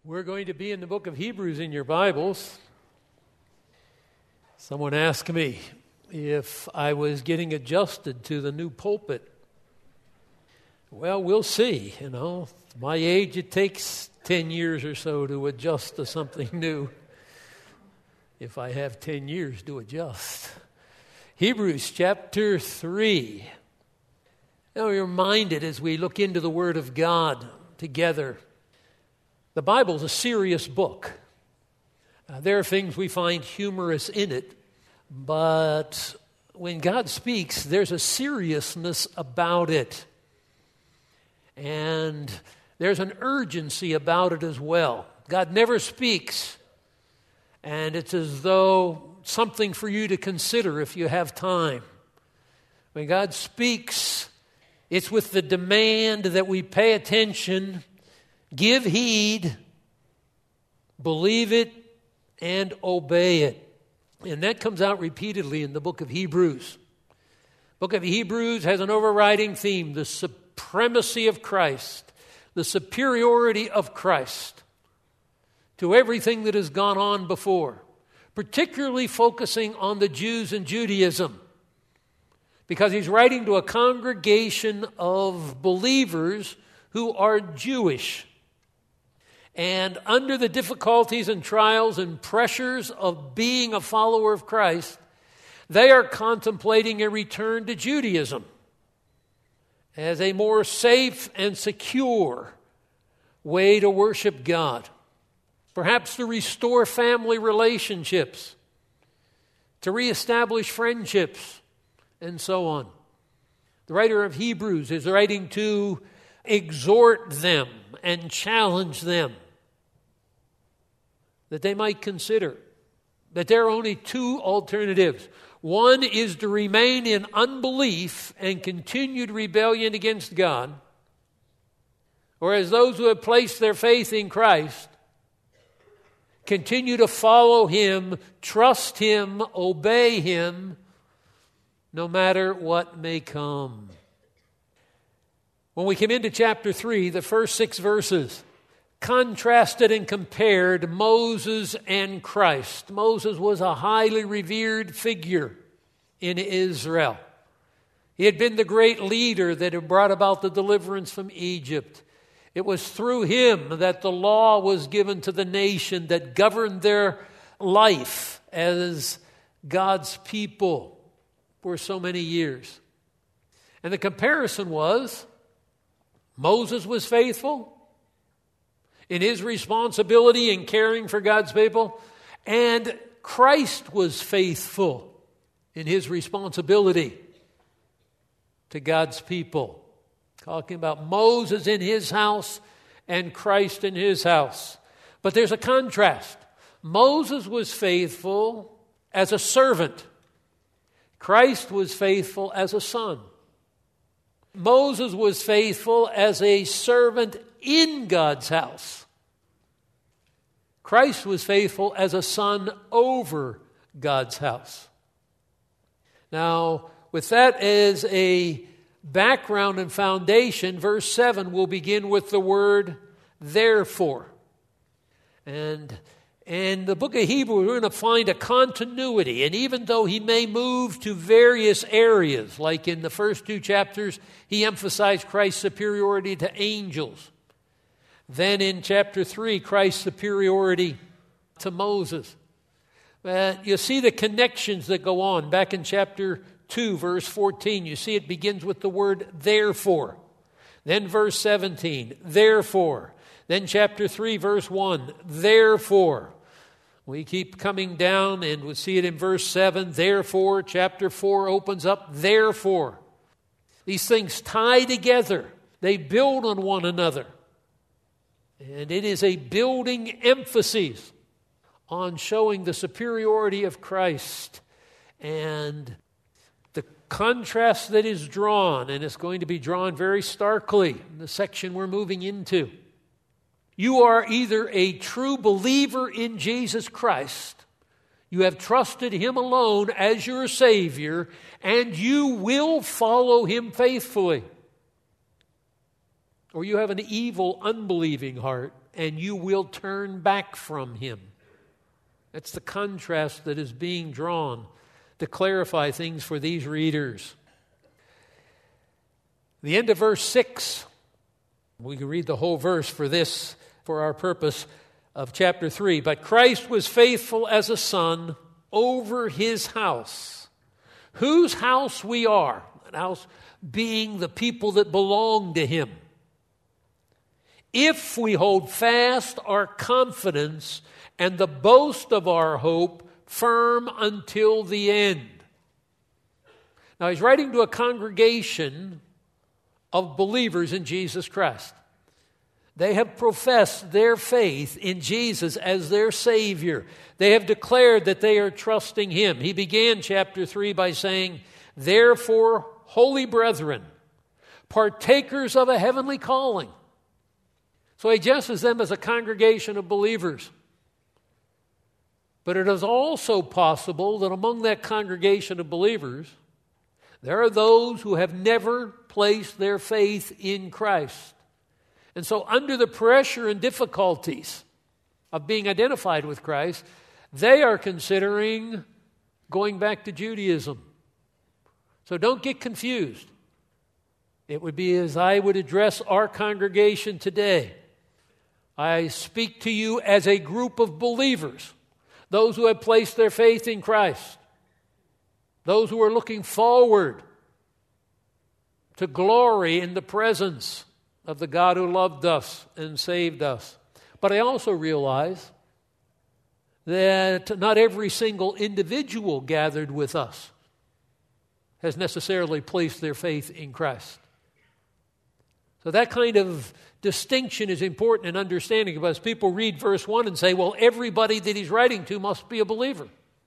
We're going to be in the book of Hebrews in your Bibles. Someone asked me if I was getting adjusted to the new pulpit. Well, we'll see. My age, it takes 10 years or so to adjust to something new. If I have 10 years to adjust. Hebrews chapter 3. Now we're reminded as we look into the Word of God together. The Bible's a serious book. There are things we find humorous in it, but when God speaks, there's a seriousness about it. And there's an urgency about it as well. God never speaks, and it's as though something for you to consider if you have time. When God speaks, it's with the demand that we pay attention, give heed, believe it, and obey it. And that comes out repeatedly in the book of Hebrews. The book of Hebrews has an overriding theme, the supremacy of Christ, the superiority of Christ to everything that has gone on before, particularly focusing on the Jews and Judaism, because he's writing to a congregation of believers who are Jewish. And under the difficulties and trials and pressures of being a follower of Christ, they are contemplating a return to Judaism as a more safe and secure way to worship God. Perhaps to restore family relationships, to reestablish friendships, and so on. The writer of Hebrews is writing to exhort them and challenge them that they might consider that there are only two alternatives. One is to remain in unbelief and continued rebellion against God, or as those who have placed their faith in Christ, continue to follow Him, trust Him, obey Him, no matter what may come. When we come into chapter 3, the first 6 verses contrasted and compared Moses and Christ. Moses was a highly revered figure in Israel. He had been the great leader that had brought about the deliverance from Egypt. It was through him that the law was given to the nation that governed their life as God's people for so many years. And the comparison was, Moses was faithful in his responsibility in caring for God's people, and Christ was faithful in his responsibility to God's people. Talking about Moses in his house and Christ in his house. But there's a contrast. Moses was faithful as a servant. Christ was faithful as a son. Moses was faithful as a servant in God's house. Christ was faithful as a son over God's house. Now, with that as a background and foundation, verse 7 will begin with the word therefore. And in the book of Hebrews, we're going to find a continuity. And even though he may move to various areas, like in the first 2 chapters, he emphasized Christ's superiority to angels. Then in chapter 3, Christ's superiority to Moses. You see the connections that go on. Back in chapter 2, verse 14, you see it begins with the word therefore. Then verse 17, therefore. Then chapter 3, verse 1, therefore. We keep coming down and we see it in verse 7, therefore. Chapter 4 opens up, therefore. These things tie together. They build on one another. And it is a building emphasis on showing the superiority of Christ and the contrast that is drawn, and it's going to be drawn very starkly in the section we're moving into. You are either a true believer in Jesus Christ, you have trusted Him alone as your Savior, and you will follow Him faithfully. Or you have an evil, unbelieving heart and you will turn back from him. That's the contrast that is being drawn to clarify things for these readers. The end of verse 6, we can read the whole verse for our purpose of chapter 3. But Christ was faithful as a son over his house, whose house we are, that house being the people that belong to him, if we hold fast our confidence and the boast of our hope firm until the end. Now he's writing to a congregation of believers in Jesus Christ. They have professed their faith in Jesus as their Savior. They have declared that they are trusting him. He began chapter 3 by saying, "Therefore, holy brethren, partakers of a heavenly calling." So he addresses them as a congregation of believers. But it is also possible that among that congregation of believers, there are those who have never placed their faith in Christ. And so under the pressure and difficulties of being identified with Christ, they are considering going back to Judaism. So don't get confused. It would be as I would address our congregation today. I speak to you as a group of believers, those who have placed their faith in Christ, those who are looking forward to glory in the presence of the God who loved us and saved us. But I also realize that not every single individual gathered with us has necessarily placed their faith in Christ. So that kind of distinction is important in understanding, because people read verse 1 and say, well, everybody that he's writing to must be a believer.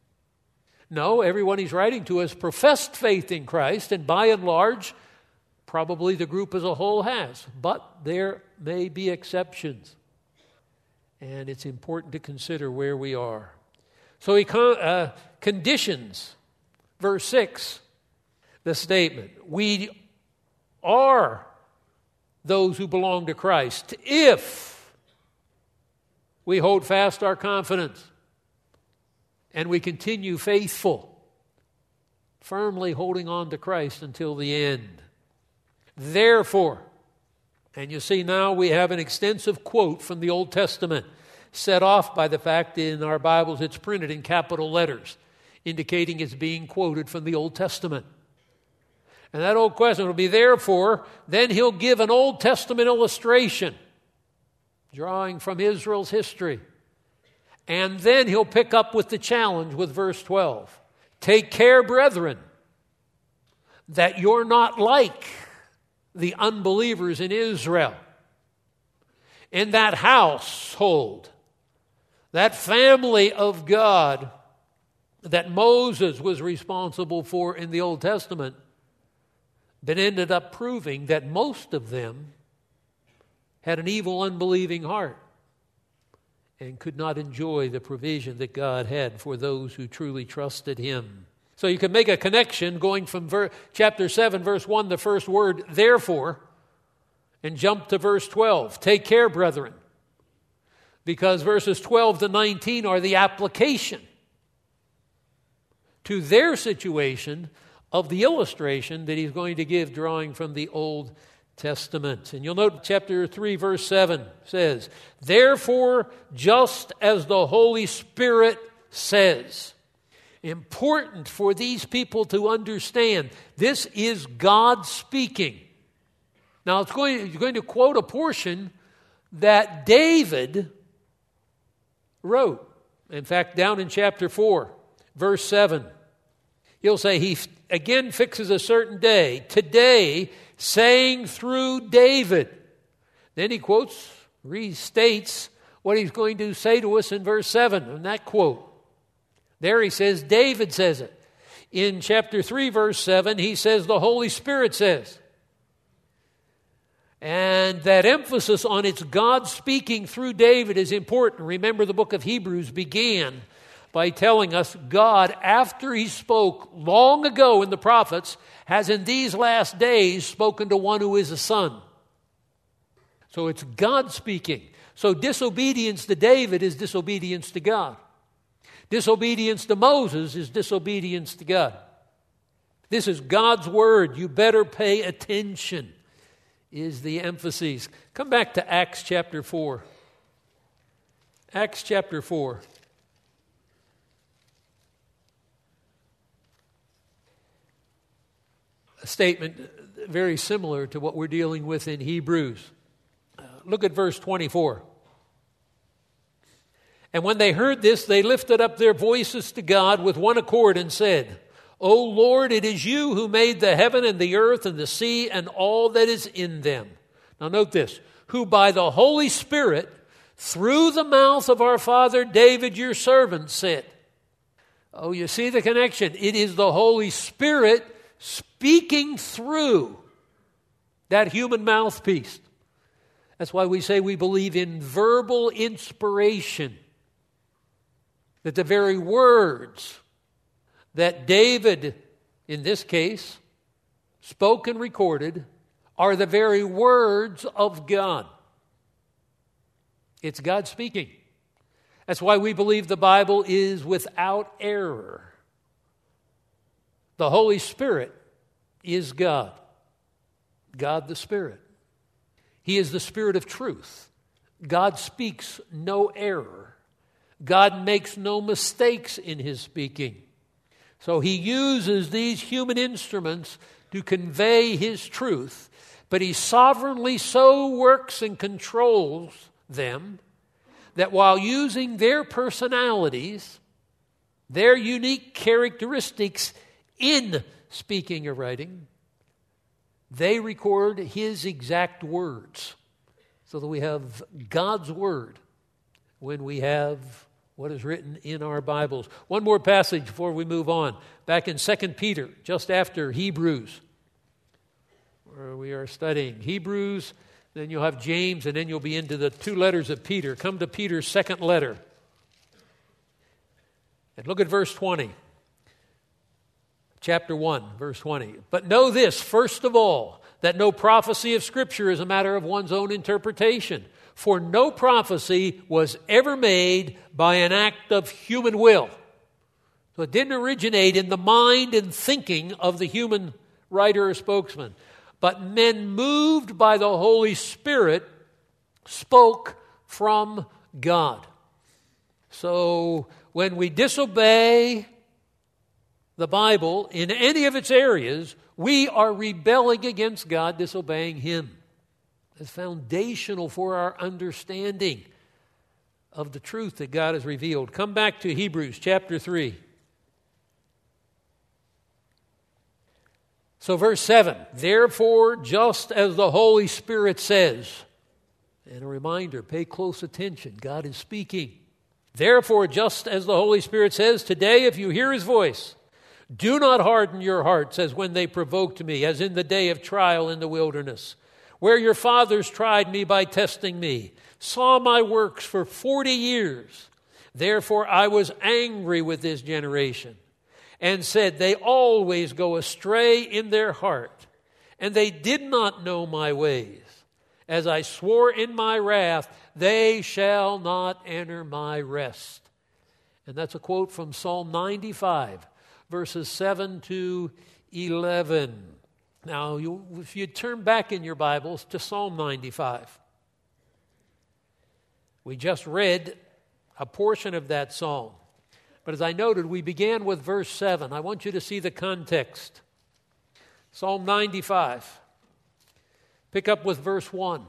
No, everyone he's writing to has professed faith in Christ, and by and large, probably the group as a whole has. But there may be exceptions, and it's important to consider where we are. So he conditions, verse 6, the statement, we are those who belong to Christ if we hold fast our confidence and we continue faithful, firmly holding on to Christ until the end. Therefore, and you see now we have an extensive quote from the Old Testament, set off by the fact in our Bibles it's printed in capital letters, indicating it's being quoted from the Old Testament. And that old question will be, therefore, then he'll give an Old Testament illustration, drawing from Israel's history. And then he'll pick up with the challenge with verse 12. Take care, brethren, that you're not like the unbelievers in Israel. In that household, that family of God that Moses was responsible for in the Old Testament, but ended up proving that most of them had an evil, unbelieving heart and could not enjoy the provision that God had for those who truly trusted him. So you can make a connection going from chapter 7, verse 1, the first word, therefore, and jump to verse 12. Take care, brethren, because verses 12 to 19 are the application to their situation of the illustration that he's going to give, drawing from the Old Testament. And you'll note chapter 3, verse 7 says, therefore, just as the Holy Spirit says. Important for these people to understand, this is God speaking. Now, he's going to quote a portion that David wrote. In fact, down in chapter 4, verse 7, he'll say, he again fixes a certain day, today, saying through David. Then he quotes, restates what he's going to say to us in verse 7, in that quote. There he says, David says it. In chapter 3, verse 7, he says, the Holy Spirit says. And that emphasis on it's God speaking through David is important. Remember, the book of Hebrews began by telling us God, after he spoke long ago in the prophets, has in these last days spoken to one who is a son. So it's God speaking. So disobedience to David is disobedience to God. Disobedience to Moses is disobedience to God. This is God's word. You better pay attention, is the emphasis. Come back to Acts chapter 4. Acts chapter 4. A statement very similar to what we're dealing with in Hebrews. Look at verse 24. And when they heard this, they lifted up their voices to God with one accord and said, O Lord, it is you who made the heaven and the earth and the sea and all that is in them. Now note this, who by the Holy Spirit, through the mouth of our father David, your servant, said. Oh, you see the connection. It is the Holy Spirit speaking through that human mouthpiece. That's why we say we believe in verbal inspiration. That the very words that David, in this case, spoke and recorded are the very words of God. It's God speaking. That's why we believe the Bible is without error. The Holy Spirit is God. God the Spirit. He is the Spirit of truth. God speaks no error. God makes no mistakes in His speaking. So He uses these human instruments to convey His truth, but He sovereignly so works and controls them that while using their personalities, their unique characteristics in speaking or writing, they record His exact words, so that we have God's word when we have what is written in our Bibles. One more passage before we move on. Back in 2 Peter, just after Hebrews, where we are studying Hebrews, then you'll have James, and then you'll be into the two letters of Peter. Come to Peter's second letter. And look at verse 20. Chapter 1, verse 20. But know this, first of all, that no prophecy of Scripture is a matter of one's own interpretation. For no prophecy was ever made by an act of human will. So it didn't originate in the mind and thinking of the human writer or spokesman. But men moved by the Holy Spirit spoke from God. So when we disobey the Bible in any of its areas, we are rebelling against God, disobeying Him. It's foundational for our understanding of the truth that God has revealed. Come back to Hebrews chapter 3. So verse 7, therefore, just as the Holy Spirit says, and a reminder, pay close attention, God is speaking. Therefore, just as the Holy Spirit says, today if you hear His voice, do not harden your hearts as when they provoked me, as in the day of trial in the wilderness, where your fathers tried me by testing me, saw my works for 40 years. Therefore I was angry with this generation, and said, they always go astray in their heart, and they did not know my ways. As I swore in my wrath, they shall not enter my rest. And that's a quote from Psalm 95, verses 7 to 11. Now, if you turn back in your Bibles to Psalm 95, we just read a portion of that psalm. But as I noted, we began with verse 7. I want you to see the context. Psalm 95. Pick up with verse 1.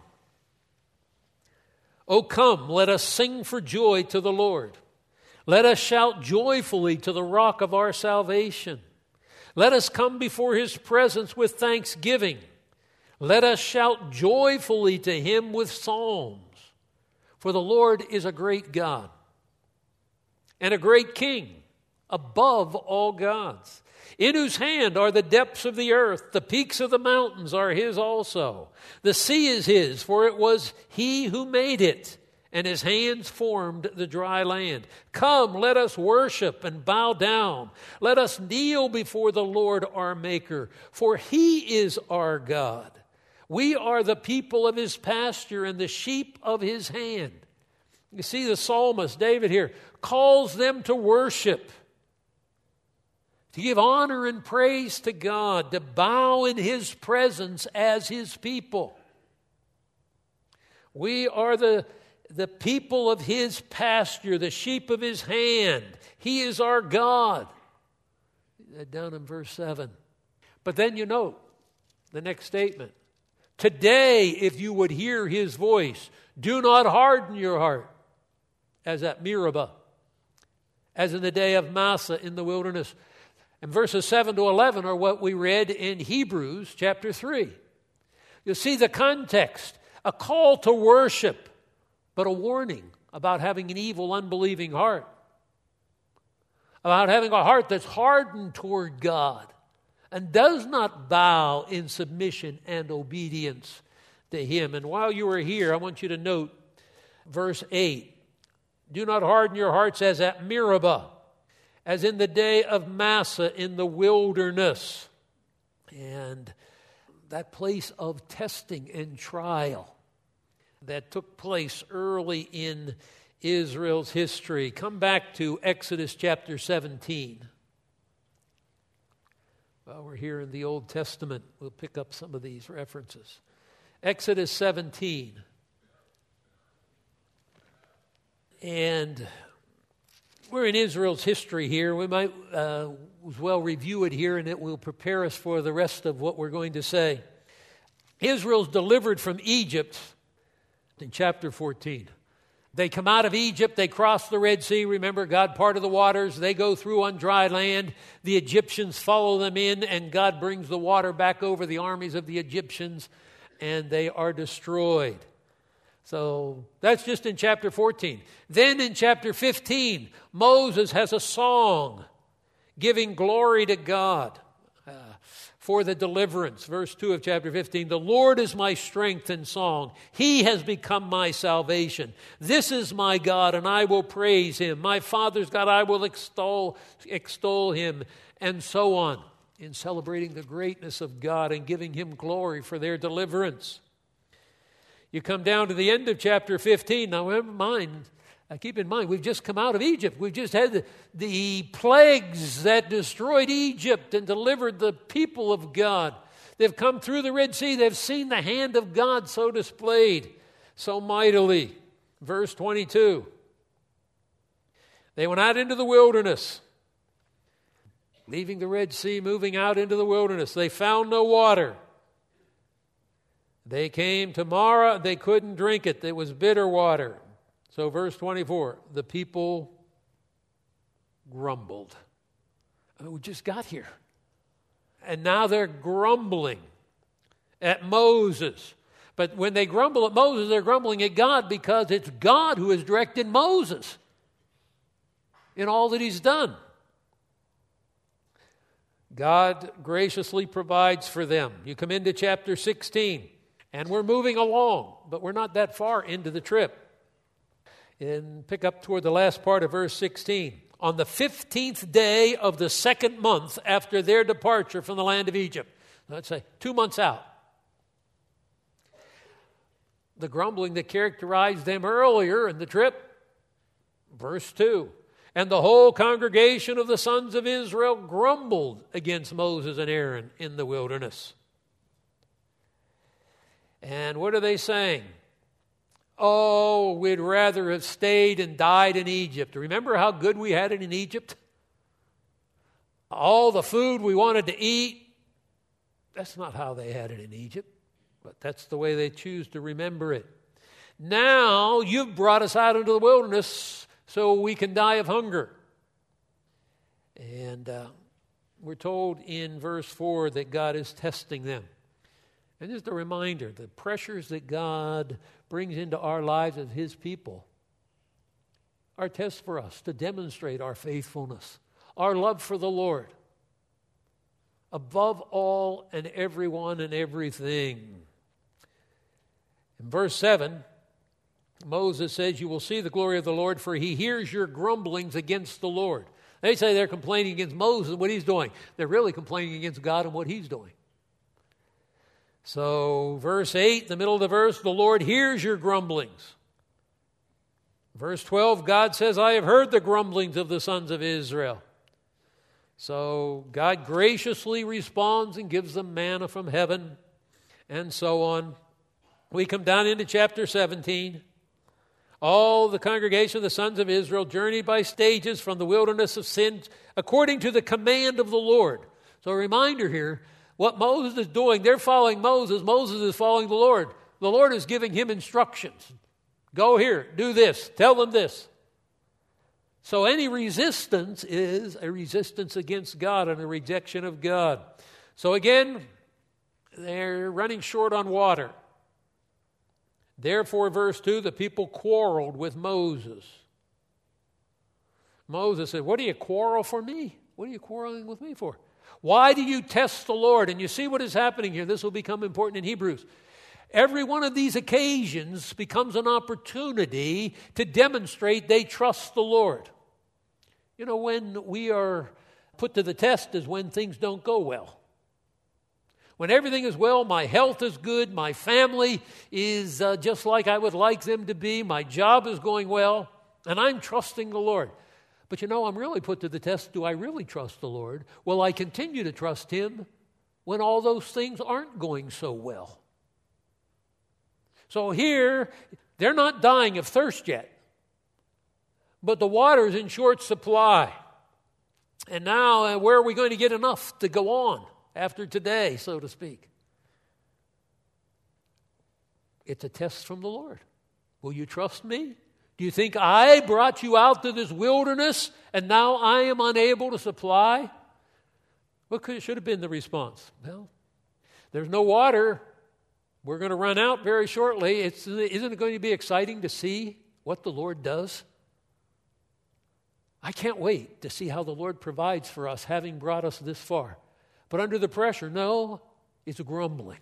O come, let us sing for joy to the Lord. Let us shout joyfully to the rock of our salvation. Let us come before His presence with thanksgiving. Let us shout joyfully to Him with psalms. For the Lord is a great God and a great King above all gods, in whose hand are the depths of the earth. The peaks of the mountains are His also. The sea is His, for it was He who made it, and His hands formed the dry land. Come, let us worship and bow down. Let us kneel before the Lord our Maker, for He is our God. We are the people of his pasture and the sheep of his hand. You see, the psalmist, David here, calls them to worship, to give honor and praise to God, to bow in his presence as his people. We are the people of his pasture, the sheep of his hand. He is our God. Down in verse 7. But then you note the next statement. Today, if you would hear his voice, do not harden your heart, as at Meribah, as in the day of Massah in the wilderness. And verses 7 to 11 are what we read in Hebrews chapter 3. You'll see the context, a call to worship, but a warning about having an evil, unbelieving heart, about having a heart that's hardened toward God and does not bow in submission and obedience to him. And while you are here, I want you to note verse 8. Do not harden your hearts as at Meribah, as in the day of Massah in the wilderness. And that place of testing and trial that took place early in Israel's history. Come back to Exodus chapter 17. While we're here in the Old Testament, we'll pick up some of these references. Exodus 17. And we're in Israel's history here. We might as well review it here, and it will prepare us for the rest of what we're going to say. Israel's delivered from Egypt in chapter 14. They come out of Egypt, they cross the Red Sea. Remember, God parted the waters. They go through on dry land. The Egyptians follow them in, and God brings the water back over the armies of the Egyptians, and they are destroyed. So that's just in chapter 14. Then in chapter 15, Moses has a song giving glory to God for the deliverance. Verse 2 of chapter 15, the Lord is my strength and song. He has become my salvation. This is my God, and I will praise him. My father's God, I will extol him, and so on, in celebrating the greatness of God and giving him glory for their deliverance. You come down to the end of chapter 15. Now, keep in mind, we've just come out of Egypt. We've just had the plagues that destroyed Egypt and delivered the people of God. They've come through the Red Sea. They've seen the hand of God so displayed, so mightily. Verse 22. They went out into the wilderness, leaving the Red Sea, moving out into the wilderness. They found no water. They came to Marah, they couldn't drink it. It was bitter water. So verse 24, the people grumbled. We just got here. And now they're grumbling at Moses. But when they grumble at Moses, they're grumbling at God because it's God who has directed Moses in all that he's done. God graciously provides for them. You come into chapter 16. And we're moving along, but we're not that far into the trip. And pick up toward the last part of verse 16. On the 15th day of the second month after their departure from the land of Egypt. Let's say 2 months out. The grumbling that characterized them earlier in the trip. Verse 2. And the whole congregation of the sons of Israel grumbled against Moses and Aaron in the wilderness. And what are they saying? Oh, we'd rather have stayed and died in Egypt. Remember how good we had it in Egypt? All the food we wanted to eat. That's not how they had it in Egypt, but that's the way they choose to remember it. Now you've brought us out into the wilderness so we can die of hunger. And we're told in verse 4 that God is testing them. And just a reminder, the pressures that God brings into our lives as his people are tests for us to demonstrate our faithfulness, our love for the Lord, above all and everyone and everything. In verse 7, Moses says, you will see the glory of the Lord, for he hears your grumblings against the Lord. They say they're complaining against Moses and what he's doing. They're really complaining against God and what he's doing. So, verse 8, the middle of the verse, the Lord hears your grumblings. Verse 12, God says, I have heard the grumblings of the sons of Israel. So, God graciously responds and gives them manna from heaven, and so on. We come down into chapter 17. All the congregation of the sons of Israel journeyed by stages from the wilderness of sin according to the command of the Lord. So a reminder here, what Moses is doing, they're following Moses. Moses is following the Lord. The Lord is giving him instructions. Go here, do this, tell them this. So any resistance is a resistance against God and a rejection of God. So again, they're running short on water. Therefore, verse 2, the people quarreled with Moses. Moses said, what do you quarrel for me? What are you quarreling with me for? Why do you test the Lord? And you see what is happening here. This will become important in Hebrews. Every one of these occasions becomes an opportunity to demonstrate they trust the Lord. You know, when we are put to the test is when things don't go well. When everything is well, my health is good, my family is just like I would like them to be, my job is going well, and I'm trusting the Lord. But you know, I'm really put to the test, do I really trust the Lord? Will I continue to trust Him when all those things aren't going so well? So here, they're not dying of thirst yet, but the water is in short supply. And now, where are we going to get enough to go on after today, so to speak? It's a test from the Lord. Will you trust me? Do you think I brought you out to this wilderness and now I am unable to supply? What should have been the response? Well, there's no water. We're going to run out very shortly. Isn't it going to be exciting to see what the Lord does? I can't wait to see how the Lord provides for us, having brought us this far. But under the pressure, no, it's grumbling.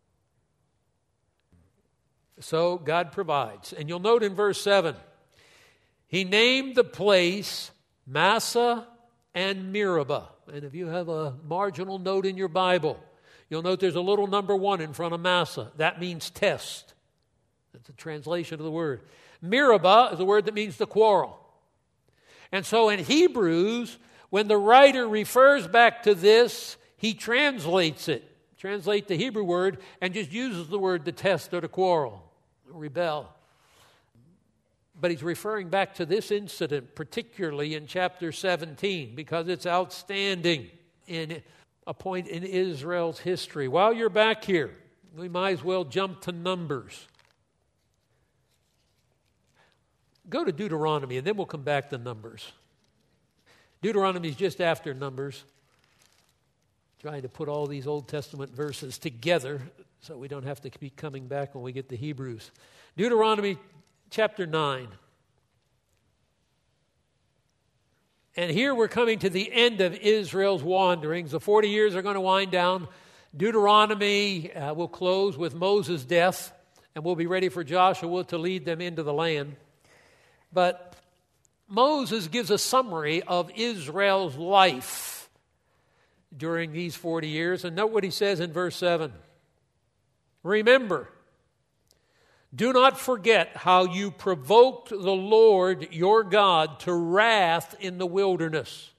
So God provides. And you'll note in verse 7, He named the place Massah and Meribah. And if you have a marginal note in your Bible, you'll note there's a little number 1 in front of Massah. That means test. That's a translation of the word. Meribah is a word that means to quarrel. And so in Hebrews, when the writer refers back to this, he translates it. Translate the Hebrew word and just uses the word to test or to quarrel, rebel. But he's referring back to this incident, particularly in chapter 17, because it's outstanding in a point in Israel's history. While you're back here, we might as well jump to Numbers. Go to Deuteronomy, and then we'll come back to Numbers. Deuteronomy is just after Numbers. Trying to put all these Old Testament verses together so we don't have to keep coming back when we get to Hebrews. Deuteronomy chapter 9. And here we're coming to the end of Israel's wanderings. The 40 years are going to wind down. Deuteronomy will close with Moses' death, and we'll be ready for Joshua to lead them into the land. But Moses gives a summary of Israel's life during these 40 years. And note what he says in verse 7. Remember, do not forget how you provoked the Lord your God to wrath in the wilderness.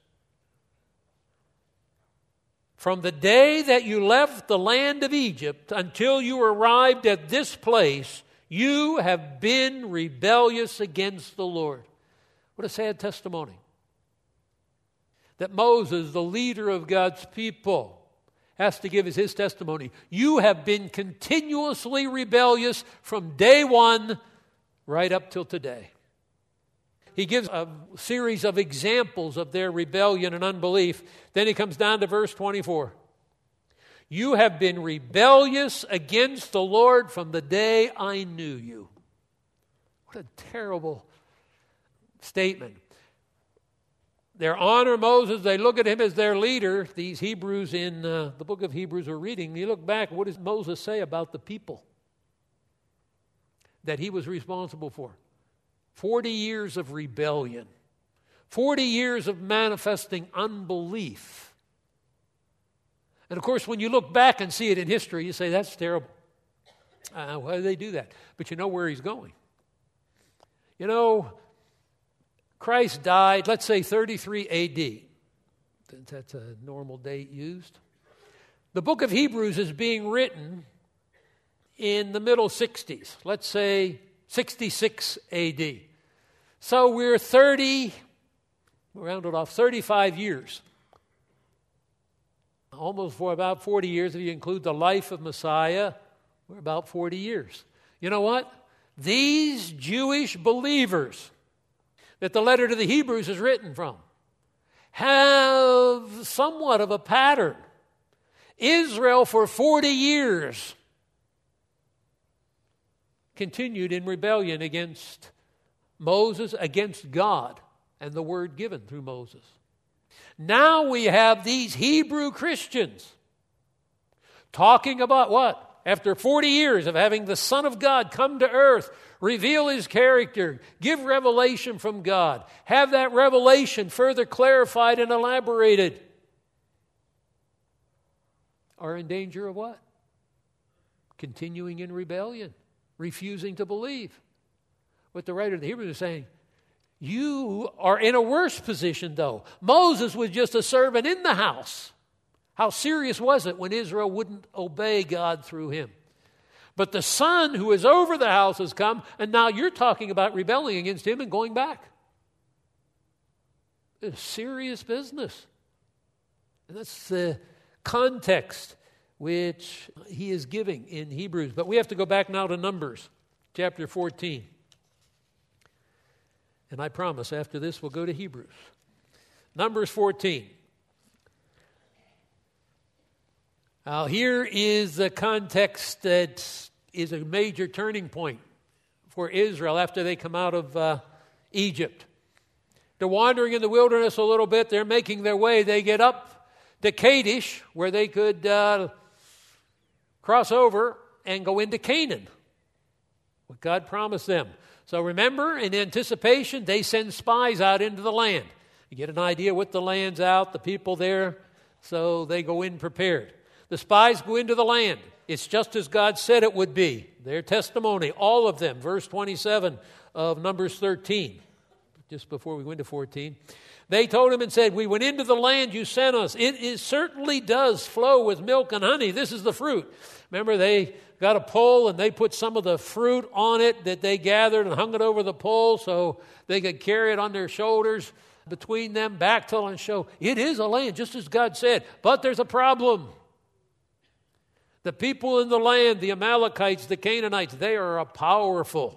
From the day that you left the land of Egypt until you arrived at this place, you have been rebellious against the Lord. What a sad testimony. That Moses, the leader of God's people, has to give as his testimony. You have been continuously rebellious from day one right up till today. He gives a series of examples of their rebellion and unbelief. Then he comes down to verse 24. You have been rebellious against the Lord from the day I knew you. What a terrible statement. They honor Moses. They look at him as their leader. These Hebrews in the book of Hebrews we're reading, you look back, what does Moses say about the people that he was responsible for? 40 years of rebellion. 40 years of manifesting unbelief. And of course, when you look back and see it in history, you say, that's terrible. Why do they do that? But you know where he's going. You know, Christ died, let's say 33 A.D. That's a normal date used. The book of Hebrews is being written in the middle 60s. Let's say 66 A.D. So we're 35 years. Almost for about 40 years. If you include the life of Messiah, we're about 40 years. You know what? These Jewish believers that the letter to the Hebrews is written from have somewhat of a pattern. Israel for 40 years continued in rebellion against Moses, against God and the word given through Moses. Now we have these Hebrew Christians talking about what? After 40 years of having the Son of God come to earth, reveal His character, give revelation from God, have that revelation further clarified and elaborated, are in danger of what? Continuing in rebellion, refusing to believe. What the writer of the Hebrews is saying, you are in a worse position though. Moses was just a servant in the house. How serious was it when Israel wouldn't obey God through him? But the Son who is over the house has come, and now you're talking about rebelling against Him and going back. It's serious business. And that's the context which he is giving in Hebrews. But we have to go back now to Numbers, chapter 14. And I promise after this we'll go to Hebrews. Numbers 14. Now, here is the context that is a major turning point for Israel after they come out of Egypt. They're wandering in the wilderness a little bit. They're making their way. They get up to Kadesh, where they could cross over and go into Canaan, what God promised them. So remember, in anticipation, they send spies out into the land. You get an idea what the land's out, the people there, so they go in prepared. The spies go into the land. It's just as God said it would be. Their testimony, all of them, verse 27 of Numbers 13, just before we went to 14. They told him and said, we went into the land you sent us. It certainly does flow with milk and honey. This is the fruit. Remember, they got a pole and they put some of the fruit on it that they gathered and hung it over the pole so they could carry it on their shoulders between them, backfill and show. It is a land, just as God said. But there's a problem. The people in the land, the Amalekites, the Canaanites, they are a powerful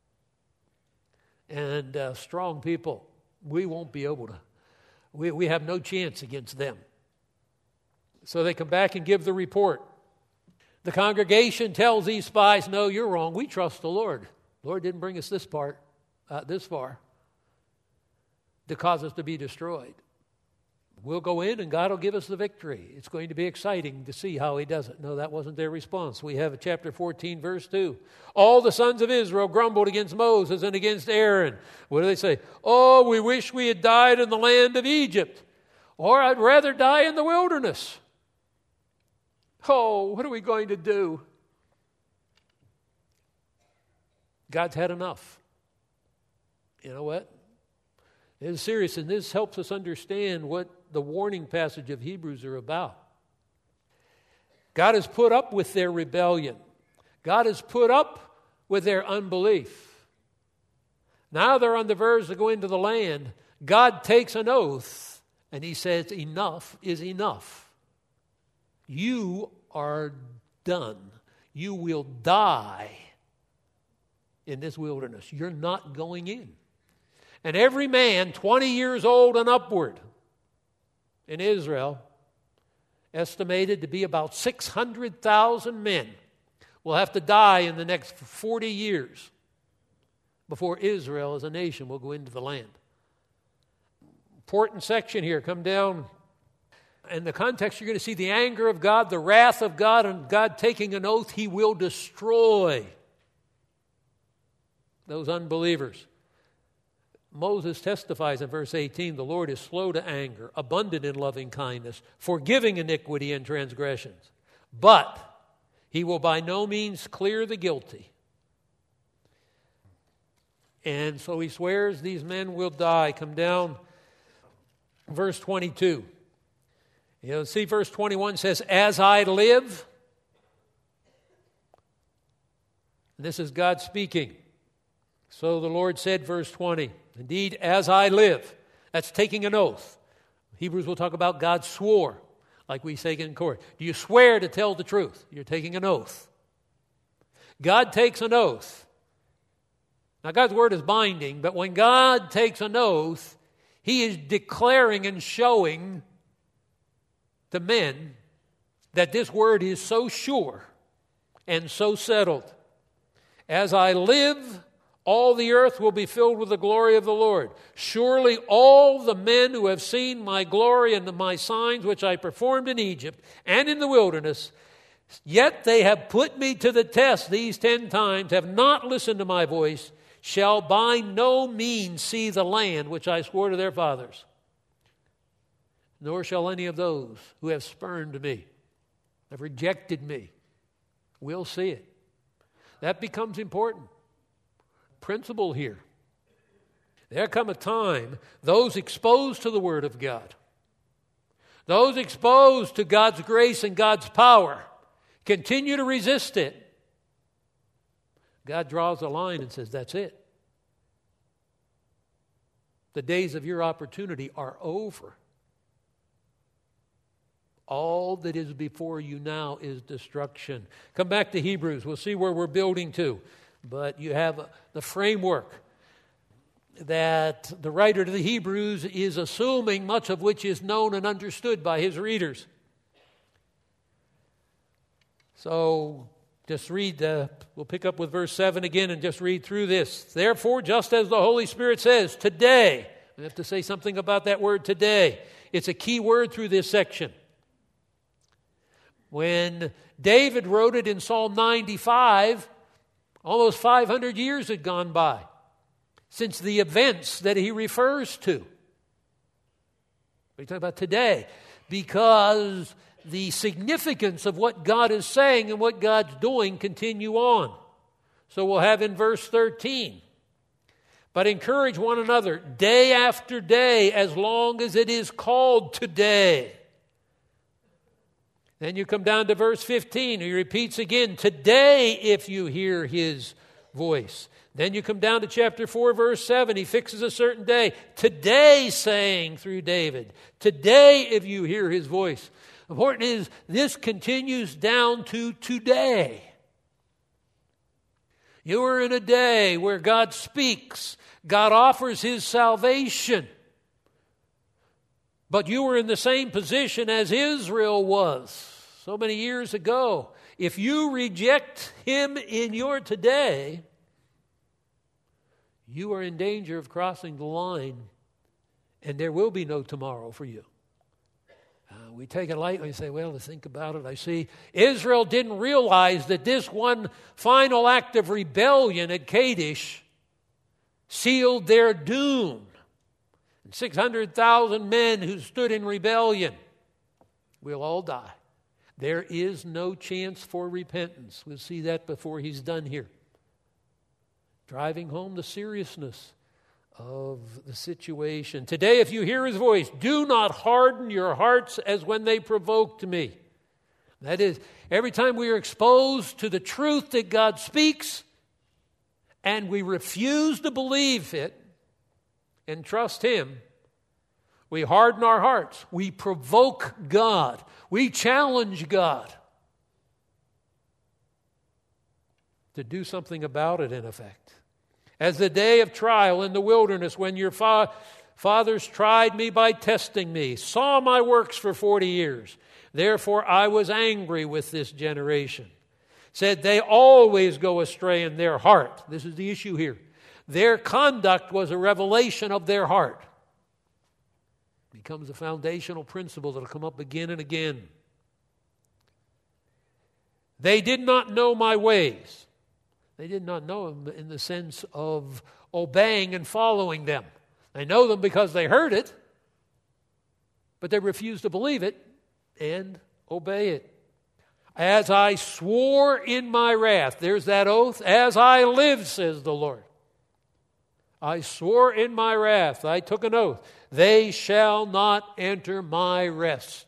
and strong people. We won't be able to. We have no chance against them. So they come back and give the report. The congregation tells these spies, no, you're wrong. We trust the Lord. The Lord didn't bring us this far to cause us to be destroyed. We'll go in and God will give us the victory. It's going to be exciting to see how He does it. No, that wasn't their response. We have chapter 14, verse 2. All the sons of Israel grumbled against Moses and against Aaron. What do they say? Oh, we wish we had died in the land of Egypt. Or I'd rather die in the wilderness. Oh, what are we going to do? God's had enough. You know what? It's serious, and this helps us understand what the warning passage of Hebrews are about. God has put up with their rebellion. God has put up with their unbelief. Now they're on the verge to go into the land. God takes an oath, and He says, enough is enough. You are done. You will die in this wilderness. You're not going in. And every man 20 years old and upward in Israel, estimated to be about 600,000 men, will have to die in the next 40 years before Israel as a nation will go into the land. Important section here. Come down. In the context, you're going to see the anger of God, the wrath of God, and God taking an oath He will destroy those unbelievers. Moses testifies in verse 18, the Lord is slow to anger, abundant in loving kindness, forgiving iniquity and transgressions. But he will by no means clear the guilty. And so he swears these men will die. Come down, verse 22. See, verse 21 says, as I live. This is God speaking. So the Lord said, verse 20, indeed, as I live. That's taking an oath. Hebrews will talk about God swore, like we say in court. Do you swear to tell the truth? You're taking an oath. God takes an oath. Now, God's word is binding, but when God takes an oath, he is declaring and showing to men that this word is so sure and so settled. As I live, all the earth will be filled with the glory of the Lord. Surely all the men who have seen my glory and my signs which I performed in Egypt and in the wilderness, yet they have put me to the test these 10 times, have not listened to my voice, shall by no means see the land which I swore to their fathers. Nor shall any of those who have spurned me, have rejected me, will see it. That becomes important. Principle here. There come a time, those exposed to the Word of God, those exposed to God's grace and God's power, continue to resist it. God draws a line and says, that's it. The days of your opportunity are over. All that is before you now is destruction. Come back to Hebrews. We'll see where we're building to. But you have the framework that the writer to the Hebrews is assuming, much of which is known and understood by his readers. So just read, we'll pick up with verse 7 again and just read through this. Therefore, just as the Holy Spirit says, today, we have to say something about that word today. It's a key word through this section. When David wrote it in Psalm 95, almost 500 years had gone by since the events that he refers to. What are you talking about today? Because the significance of what God is saying and what God's doing continue on. So we'll have in verse 13, but encourage one another day after day as long as it is called today. Then you come down to verse 15. He repeats again, today if you hear his voice. Then you come down to chapter 4, verse 7. He fixes a certain day. Today saying through David. Today if you hear his voice. Important is this continues down to today. You are in a day where God speaks. God offers his salvation. But you were in the same position as Israel was so many years ago. If you reject him in your today, you are in danger of crossing the line, and there will be no tomorrow for you. We take it lightly and say, well, to think about it, I see Israel didn't realize that this one final act of rebellion at Kadesh sealed their doom. 600,000 men who stood in rebellion will all die. There is no chance for repentance. We'll see that before he's done here. Driving home the seriousness of the situation. Today, if you hear his voice, do not harden your hearts as when they provoked me. That is, every time we are exposed to the truth that God speaks and we refuse to believe it and trust him, we harden our hearts. We provoke God. We challenge God to do something about it, in effect. As the day of trial in the wilderness, when your fathers tried me by testing me, saw my works for 40 years. Therefore I was angry with this generation. Said they always go astray in their heart. This is the issue here. Their conduct was a revelation of their heart. It becomes a foundational principle that will come up again and again. They did not know my ways. They did not know him in the sense of obeying and following them. They know them because they heard it, but they refuse to believe it and obey it. As I swore in my wrath, there's that oath, as I live, says the Lord. I swore in my wrath, I took an oath, they shall not enter my rest.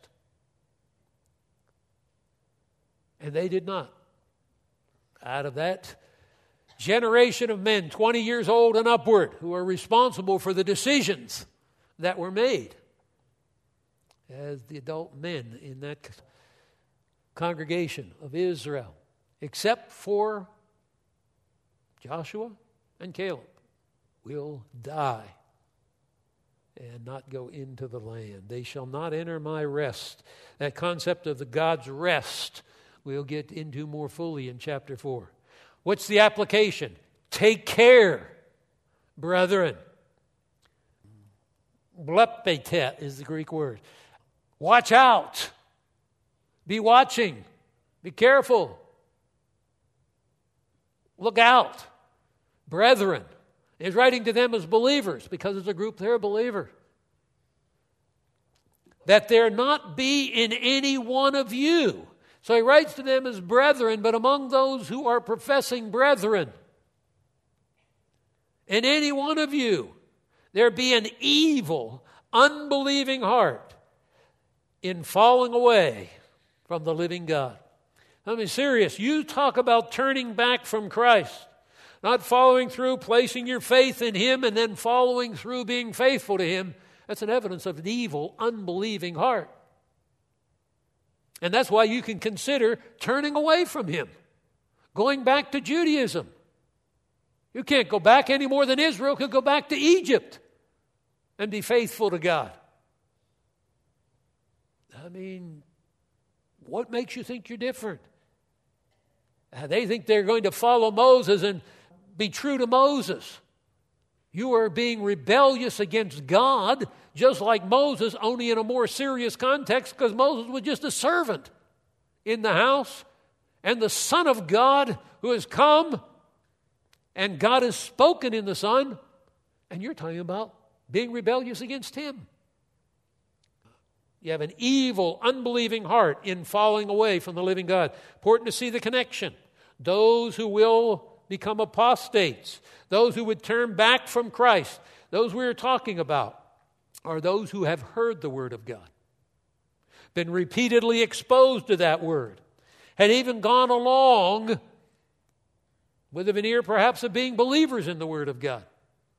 And they did not. Out of that generation of men, 20 years old and upward, who are responsible for the decisions that were made as the adult men in that congregation of Israel, except for Joshua and Caleb, will die and not go into the land. They shall not enter my rest. That concept of the God's rest we'll get into more fully in chapter 4. What's the application? Take care, brethren. Blepetet is the Greek word. Watch out. Be watching. Be careful. Look out. Brethren. He's writing to them as believers because it's a group they're a believer. That there not be in any one of you. So he writes to them as brethren, but among those who are professing brethren, in any one of you, there be an evil, unbelieving heart in falling away from the living God. I mean, serious. You talk about turning back from Christ, not following through, placing your faith in Him, and then following through being faithful to Him. That's an evidence of an evil, unbelieving heart. And that's why you can consider turning away from Him, going back to Judaism. You can't go back any more than Israel could go back to Egypt and be faithful to God. I mean, what makes you think you're different? They think they're going to follow Moses and be true to Moses. You are being rebellious against God, just like Moses, only in a more serious context, because Moses was just a servant in the house, and the Son of God who has come, and God has spoken in the Son, and you're talking about being rebellious against Him. You have an evil, unbelieving heart in falling away from the living God. Important to see the connection. Those who will become apostates, those who would turn back from Christ, those we are talking about are those who have heard the Word of God, been repeatedly exposed to that Word, had even gone along with a veneer perhaps of being believers in the Word of God.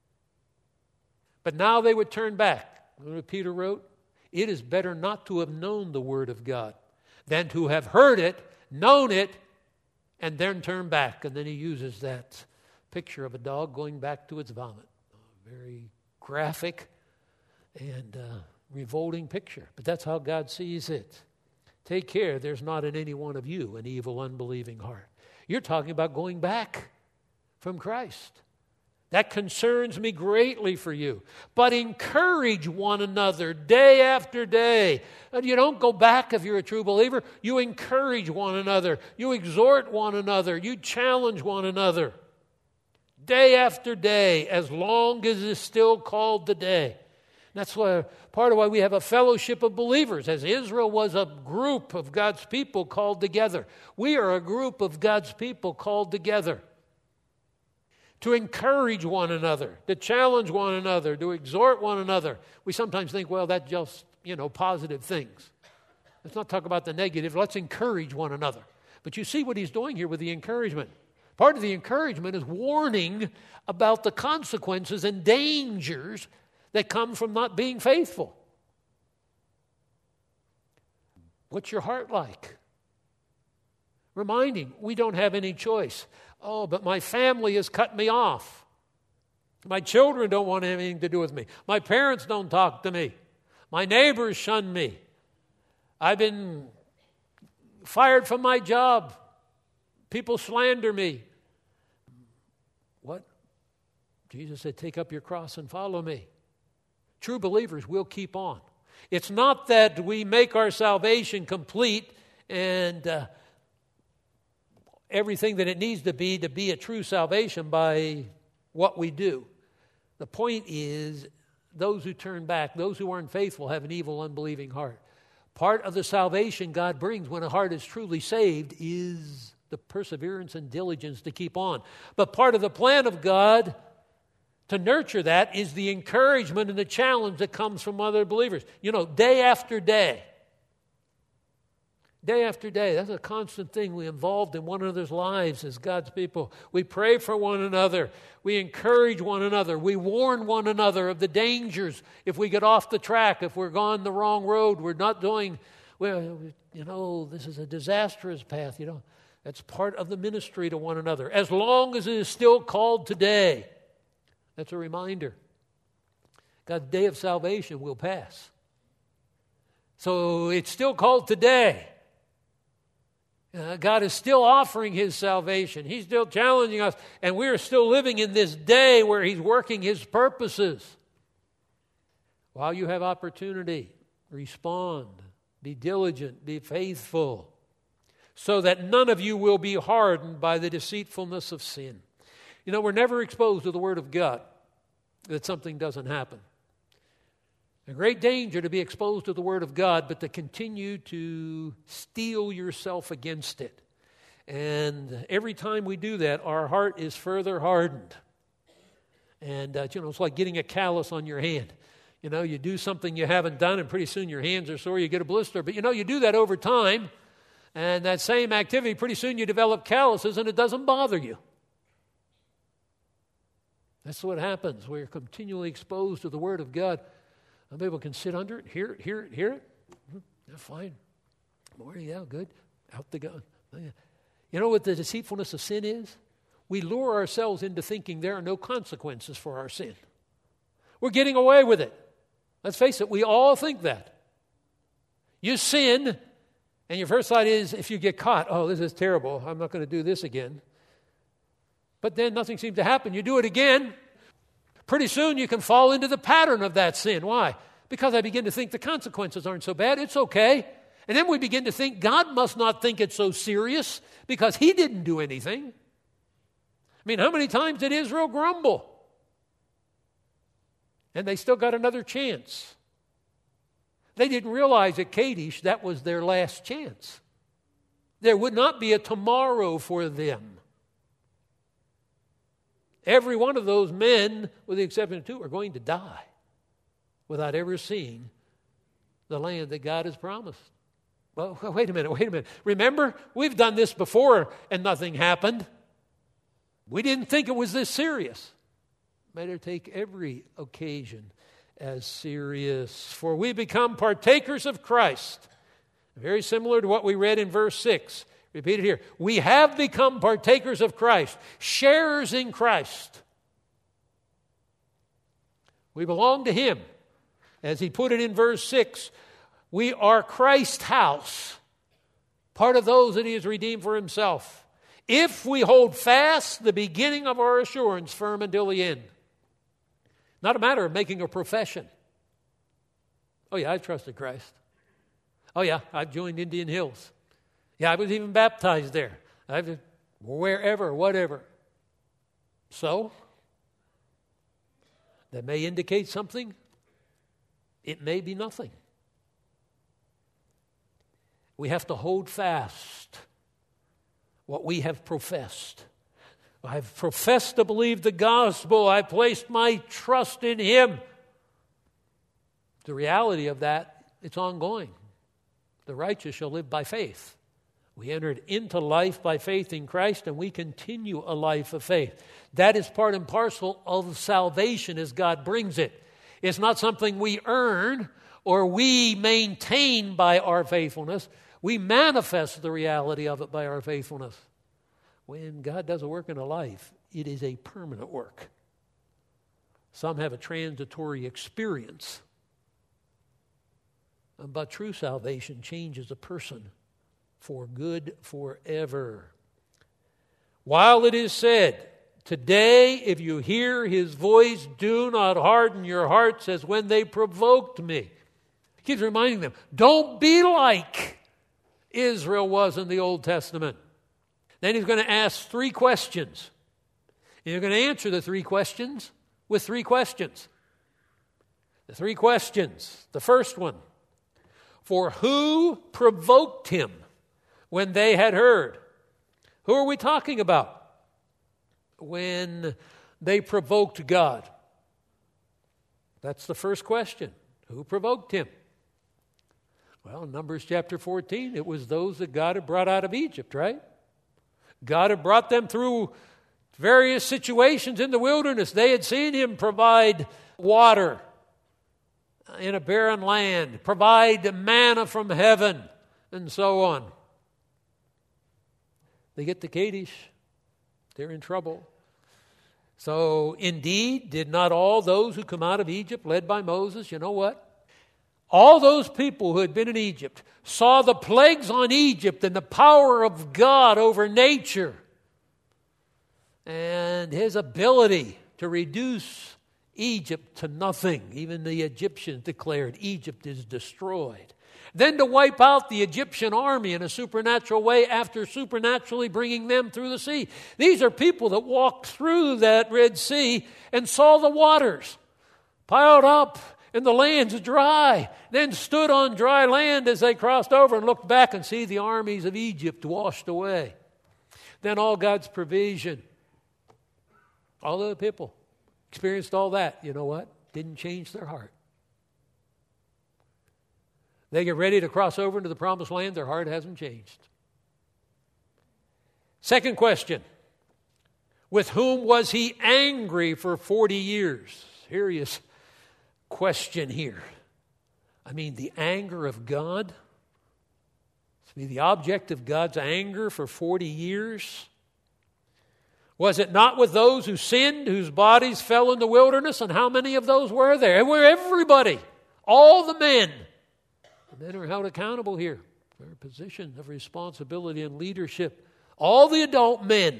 But now they would turn back. You know what Peter wrote? It is better not to have known the Word of God than to have heard it, known it, and then turn back. And then he uses that picture of a dog going back to its vomit. A very graphic and revolting picture. But that's how God sees it. Take care, there's not in any one of you an evil, unbelieving heart. You're talking about going back from Christ. That concerns me greatly for you. But encourage one another day after day. And you don't go back if you're a true believer. You encourage one another. You exhort one another. You challenge one another. Day after day, as long as it's still called the day. That's why, part of why we have a fellowship of believers. As Israel was a group of God's people called together. We are a group of God's people called together. To encourage one another, to challenge one another, to exhort one another. We sometimes think, well, that's just, positive things. Let's not talk about the negative. Let's encourage one another. But you see what he's doing here with the encouragement. Part of the encouragement is warning about the consequences and dangers that come from not being faithful. What's your heart like? Reminding, we don't have any choice. Oh, but my family has cut me off. My children don't want anything to do with me. My parents don't talk to me. My neighbors shun me. I've been fired from my job. People slander me. What? Jesus said, take up your cross and follow me. True believers will keep on. It's not that we make our salvation complete and everything that it needs to be a true salvation by what we do. The point is those who turn back, those who are unfaithful, have an evil, unbelieving heart. Part of the salvation God brings when a heart is truly saved is the perseverance and diligence to keep on. But part of the plan of God to nurture that is the encouragement and the challenge that comes from other believers. You know, day after day. Day after day. That's a constant thing. We're involved in one another's lives as God's people. We pray for one another. We encourage one another. We warn one another of the dangers if we get off the track, if we're gone the wrong road, we're not doing, well, you know, this is a disastrous path, you know. That's part of the ministry to one another. As long as it is still called today, that's a reminder. God's day of salvation will pass. So it's still called today. God is still offering His salvation. He's still challenging us. And we are still living in this day where He's working His purposes. While you have opportunity, respond. Be diligent. Be faithful. So that none of you will be hardened by the deceitfulness of sin. You know, we're never exposed to the Word of God that something doesn't happen. A great danger to be exposed to the Word of God, but to continue to steel yourself against it. And every time we do that, our heart is further hardened. And, you know, it's like getting a callus on your hand. You know, you do something you haven't done, and pretty soon your hands are sore, you get a blister. But, you know, you do that over time, and that same activity, pretty soon you develop calluses, and it doesn't bother you. That's what happens. We're continually exposed to the Word of God. Some people can sit under it, hear it. Yeah, fine. Morning, yeah, good. Out the gun. You know what the deceitfulness of sin is? We lure ourselves into thinking there are no consequences for our sin. We're getting away with it. Let's face it, we all think that. You sin, and your first thought is, if you get caught, oh, this is terrible. I'm not going to do this again. But then nothing seems to happen. You do it again. Pretty soon you can fall into the pattern of that sin. Why? Because I begin to think the consequences aren't so bad. It's okay. And then we begin to think God must not think it's so serious because He didn't do anything. I mean, how many times did Israel grumble? And they still got another chance. They didn't realize at Kadesh that was their last chance. There would not be a tomorrow for them. Every one of those men, with the exception of two, are going to die without ever seeing the land that God has promised. Well, wait a minute. Remember, we've done this before and nothing happened. We didn't think it was this serious. Better take every occasion as serious. For we become partakers of Christ. Very similar to what we read in verse 6. Repeat it here. We have become partakers of Christ, sharers in Christ. We belong to Him. As He put it in verse 6, we are Christ's house, part of those that He has redeemed for Himself. If we hold fast the beginning of our assurance firm until the end. Not a matter of making a profession. Oh yeah, I trusted Christ. Oh yeah, I've joined Indian Hills. Yeah, I was even baptized there. Wherever, whatever. So, that may indicate something. It may be nothing. We have to hold fast what we have professed. I've professed to believe the gospel. I placed my trust in Him. The reality of that, it's ongoing. The righteous shall live by faith. We entered into life by faith in Christ, and we continue a life of faith. That is part and parcel of salvation as God brings it. It's not something we earn or we maintain by our faithfulness. We manifest the reality of it by our faithfulness. When God does a work in a life, it is a permanent work. Some have a transitory experience. But true salvation changes a person for good forever. While it is said, today, if you hear His voice, do not harden your hearts as when they provoked me. He keeps reminding them, don't be like Israel was in the Old Testament. Then He's going to ask 3 questions. And you're going to answer the 3 questions with 3 questions. The three questions. The first one, for who provoked him when they had heard? Who are we talking about when they provoked God? That's the first question. Who provoked him? Well, in Numbers chapter 14, it was those that God had brought out of Egypt, right? God had brought them through various situations in the wilderness. They had seen him provide water in a barren land, provide manna from heaven, and so on. They get to Kadesh, they're in trouble. So, indeed, did not all those who come out of Egypt, led by Moses, you know what? All those people who had been in Egypt saw the plagues on Egypt and the power of God over nature and his ability to reduce Egypt to nothing. Even the Egyptians declared Egypt is destroyed. Then to wipe out the Egyptian army in a supernatural way after supernaturally bringing them through the sea. These are people that walked through that Red Sea and saw the waters piled up and the land's dry, then stood on dry land as they crossed over and looked back and see the armies of Egypt washed away. Then all God's provision. All the people experienced all that. You know what? Didn't change their heart. They get ready to cross over into the promised land. Their heart hasn't changed. Second question. With whom was he angry for 40 years? Serious question here. I mean, the anger of God. To be the object of God's anger for 40 years. Was it not with those who sinned, whose bodies fell in the wilderness? And how many of those were there? It were everybody. All the men. The men are held accountable here. Their position of responsibility and leadership. All the adult men.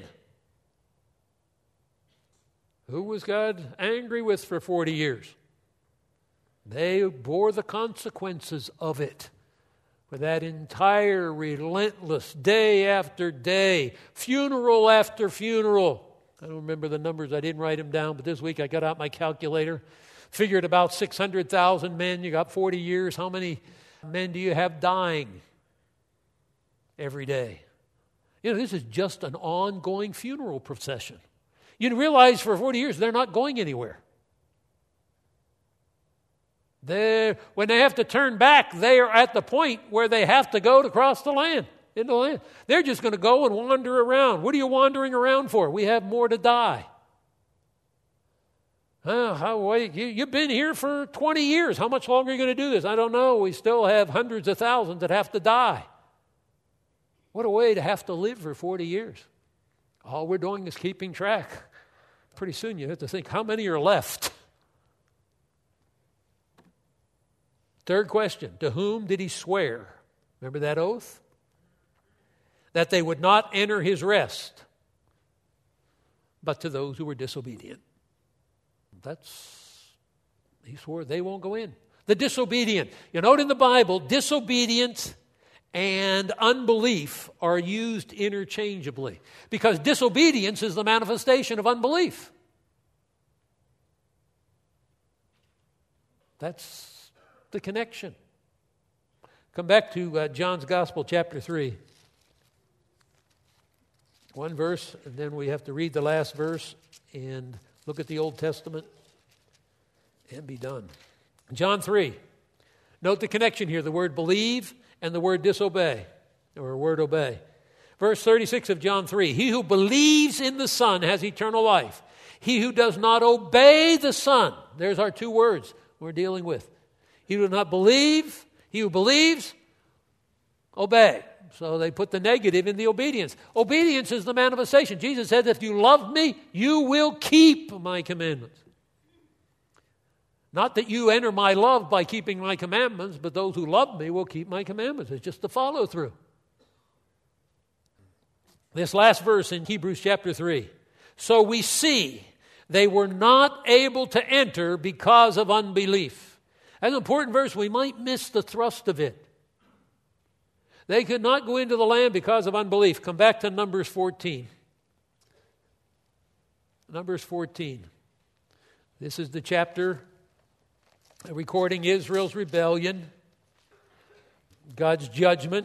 Who was God angry with for 40 years? They bore the consequences of it. For that entire relentless day after day, funeral after funeral. I don't remember the numbers, I didn't write them down, but this week I got out my calculator. Figured about 600,000 men, you got 40 years. How many men do you have dying every day? You know, this is just an ongoing funeral procession. You realize for 40 years they're not going anywhere. When they have to turn back, they are at the point where they have to go to cross the land, into the land. They're just going to go and wander around. What are you wandering around for? We have more to die. You've been here for 20 years. How much longer are you going to do this? I don't know. We still have hundreds of thousands that have to die. What a way to have to live for 40 years. All we're doing is keeping track. Pretty soon you have to think, how many are left? Third question, to whom did he swear? Remember that oath? That they would not enter his rest, but to those who were disobedient. He swore they won't go in. The disobedient. You note in the Bible, disobedience and unbelief are used interchangeably because disobedience is the manifestation of unbelief. That's the connection. Come back to John's Gospel, chapter 3. One verse, and then we have to read the last verse and look at the Old Testament and be done. John 3. Note the connection here, the word believe and the word disobey, or word obey. Verse 36 of John 3. He who believes in the Son has eternal life. He who does not obey the Son, there's our two words we're dealing with. He who does not believe, he who believes, obey. So they put the negative in the obedience. Obedience is the manifestation. Jesus said, if you love me, you will keep my commandments. Not that you enter my love by keeping my commandments, but those who love me will keep my commandments. It's just the follow through. This last verse in Hebrews chapter 3. So we see they were not able to enter because of unbelief. That's an important verse. We might miss the thrust of it. They could not go into the land because of unbelief. Come back to Numbers 14. Numbers 14. This is the chapter recording Israel's rebellion, God's judgment.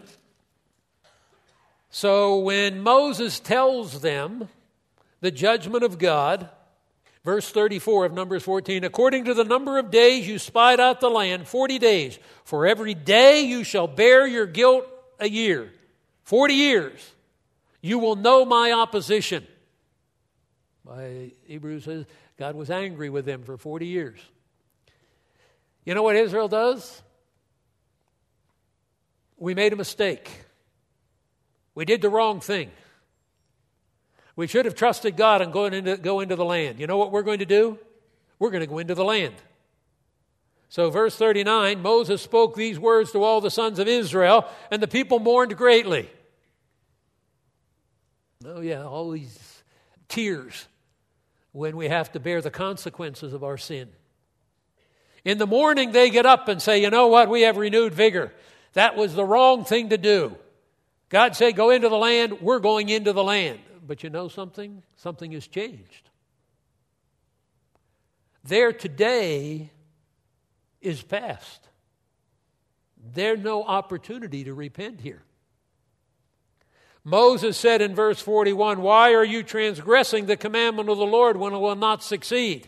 So when Moses tells them the judgment of God, verse 34 of Numbers 14, according to the number of days you spied out the land, 40 days. For every day you shall bear your guilt a year. 40 years. You will know my opposition. Hebrews says God was angry with them for 40 years. You know what Israel does? We made a mistake. We did the wrong thing. We should have trusted God and go into the land. You know what we're going to do? We're going to go into the land. So verse 39, Moses spoke these words to all the sons of Israel, and the people mourned greatly. Oh yeah, all these tears when we have to bear the consequences of our sin. In the morning they get up and say, you know what, we have renewed vigor. That was the wrong thing to do. God said, go into the land, we're going into the land. But you know something? Something has changed. Their today is past. There's no opportunity to repent here. Moses said in verse 41, why are you transgressing the commandment of the Lord when it will not succeed?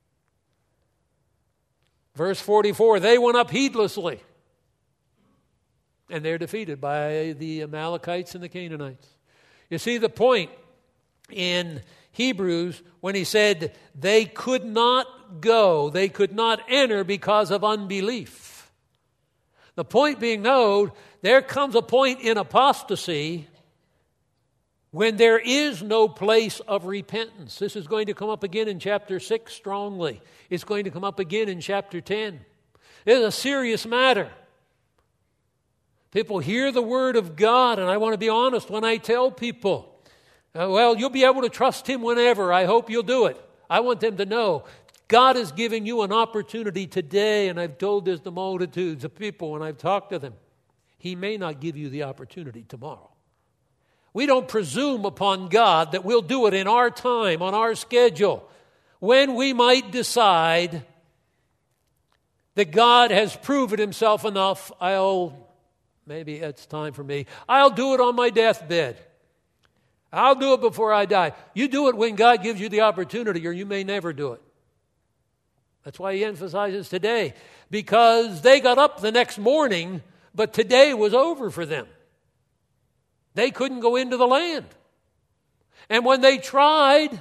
Verse 44, they went up heedlessly. And they're defeated by the Amalekites and the Canaanites. You see the point in Hebrews when he said they could not go, they could not enter because of unbelief. The point being known, there comes a point in apostasy when there is no place of repentance. This is going to come up again in chapter 6 strongly. It's going to come up again in chapter 10. It is a serious matter. People hear the word of God, and I want to be honest when I tell people, well, you'll be able to trust Him whenever. I hope you'll do it. I want them to know God is giving you an opportunity today, and I've told this to multitudes of people when I've talked to them. He may not give you the opportunity tomorrow. We don't presume upon God that we'll do it in our time, on our schedule, when we might decide that God has proven Himself enough. Maybe it's time for me. I'll do it on my deathbed. I'll do it before I die. You do it when God gives you the opportunity, or you may never do it. That's why he emphasizes today, because they got up the next morning, but today was over for them. They couldn't go into the land. And when they tried,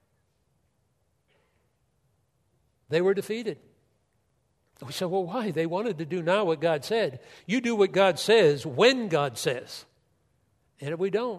they were defeated. We said, well, why? They wanted to do now what God said. You do what God says when God says. And if we don't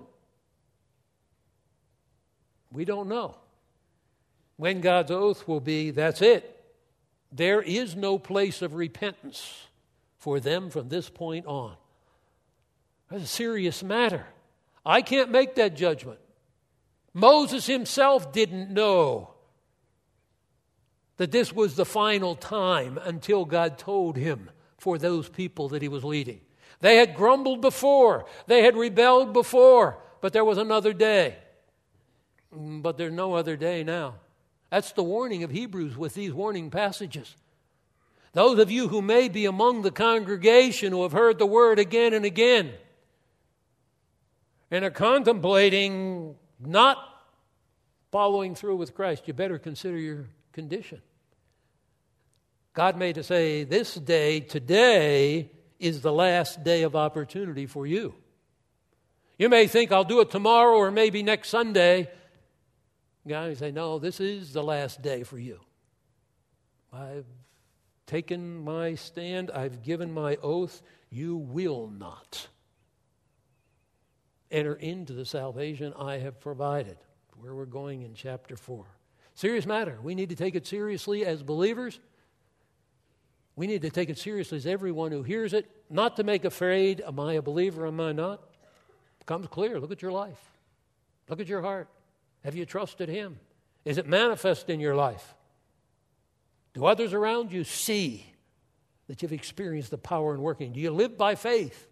know. When God's oath will be, that's it. There is no place of repentance for them from this point on. That's a serious matter. I can't make that judgment. Moses himself didn't know that this was the final time until God told him for those people that he was leading. They had grumbled before. They had rebelled before. But there was another day. But there's no other day now. That's the warning of Hebrews with these warning passages. Those of you who may be among the congregation who have heard the word again and again and are contemplating not following through with Christ, you better consider your condition. God made us say, this day, today, is the last day of opportunity for you. You may think, I'll do it tomorrow or maybe next Sunday. God may say, no, this is the last day for you. I've taken my stand. I've given my oath. You will not enter into the salvation I have provided. Where we're going in chapter 4. Serious matter. We need to take it seriously as believers. We need to take it seriously as everyone who hears it. Not to make afraid, am I a believer, am I not? It becomes clear. Look at your life. Look at your heart. Have you trusted Him? Is it manifest in your life? Do others around you see that you've experienced the power and working? Do you live by faith?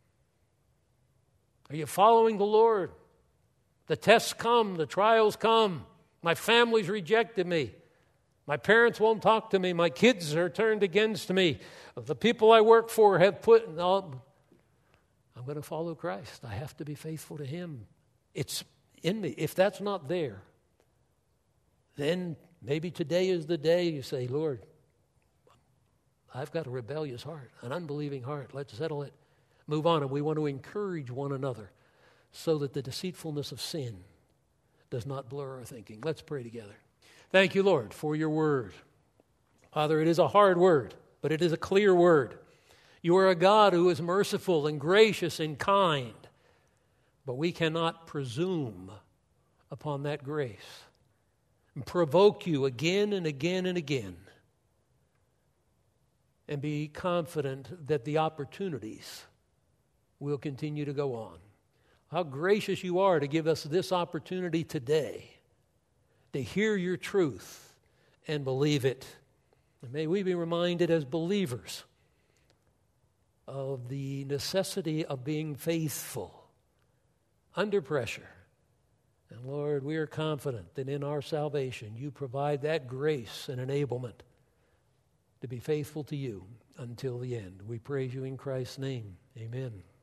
Are you following the Lord? The tests come, the trials come. My family's rejected me. My parents won't talk to me. My kids are turned against me. The people I work for have put... No, I'm going to follow Christ. I have to be faithful to Him. It's in me. If that's not there, then maybe today is the day you say, Lord, I've got a rebellious heart, an unbelieving heart. Let's settle it. Move on. And we want to encourage one another so that the deceitfulness of sin does not blur our thinking. Let's pray together. Thank you, Lord, for your word. Father, it is a hard word, but it is a clear word. You are a God who is merciful and gracious and kind, but we cannot presume upon that grace and provoke you again and again and again and be confident that the opportunities will continue to go on. How gracious you are to give us this opportunity today to hear your truth and believe it. And may we be reminded as believers of the necessity of being faithful under pressure. And Lord, we are confident that in our salvation you provide that grace and enablement to be faithful to you until the end. We praise you in Christ's name. Amen.